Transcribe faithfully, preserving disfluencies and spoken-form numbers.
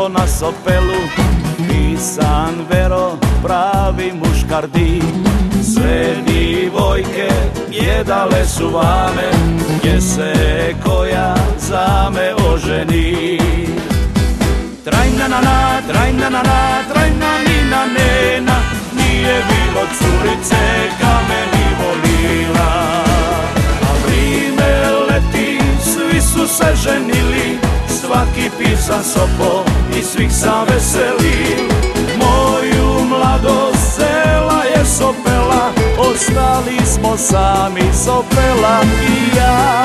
na Sopelu, pisan vero, pravi muškardi. Sve divojke jedale su vame, gdje se koja za me oženi. Trajnanana, trajnanana, trajnanina nena, nije bilo curice ka meni volila. A vrime leti, svi su se ženili, svaki pisan sopo i svih sam veseli. Moju mladost sela je Sopela, ostali smo sami Sopela i ja.